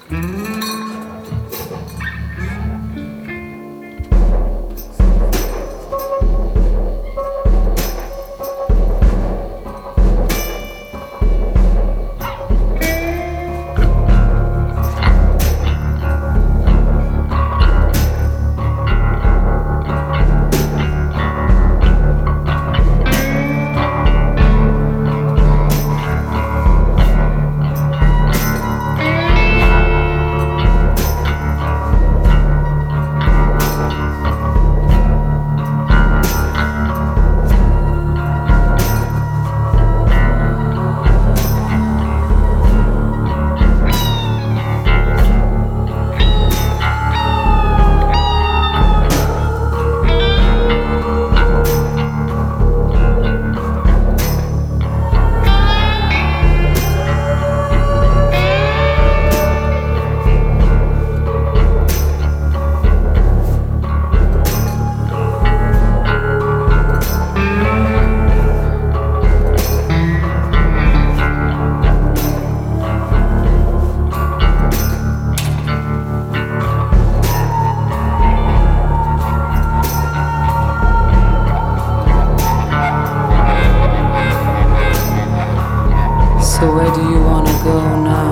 So where do you wanna go now?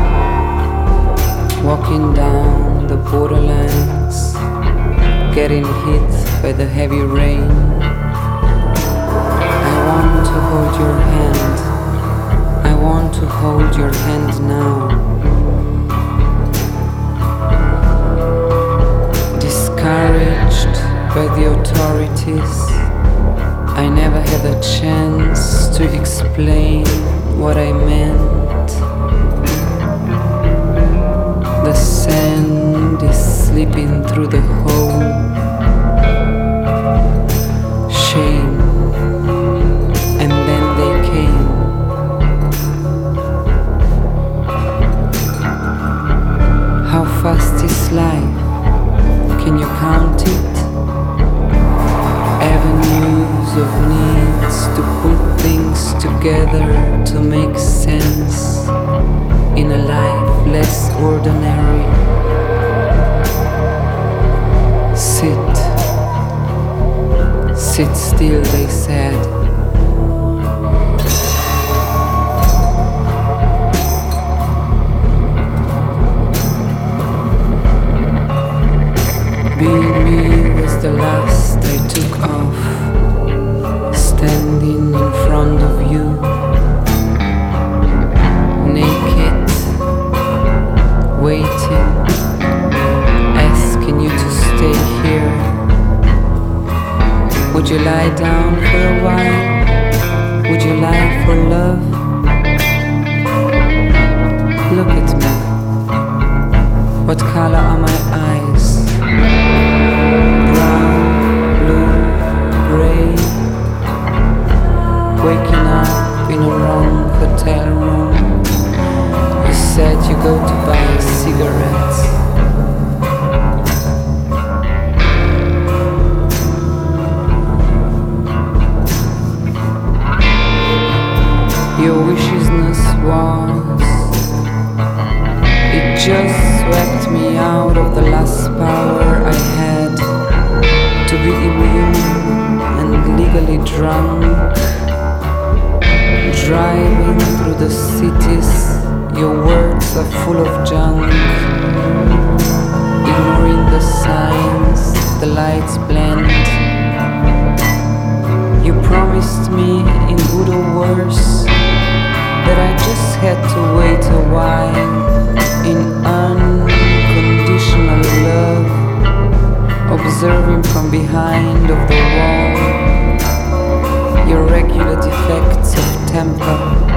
Walking down the borderlands, getting hit by the heavy rain. I want to hold your hand. I want to hold your hand now. Discouraged by the authorities, I never had a chance to explain what I meant. The sand is slipping through the hole. Shame, and then they came. How fast is life? Can you count it? Avenues of needs to put things together to make sense in a life less ordinary. Sit still, they said. Being me was the last I took off, standing in front of you, naked, waiting, asking you to stay here. Would you lie down for a while? Would you lie for love? Look at me. What color are my eyes? Brown, blue, gray. Waking up in a wrong hotel room. You said you go to buy cigarettes. Your wishness was, it just swept me out of the last power I had to be immune and legally drunk, driving through the cities. Your words are full of junk, ignoring the signs, the lights blend. You promised me in good or worse that I just had to wait a while in unconditional love, observing from behind of the wall your regular defects of temper.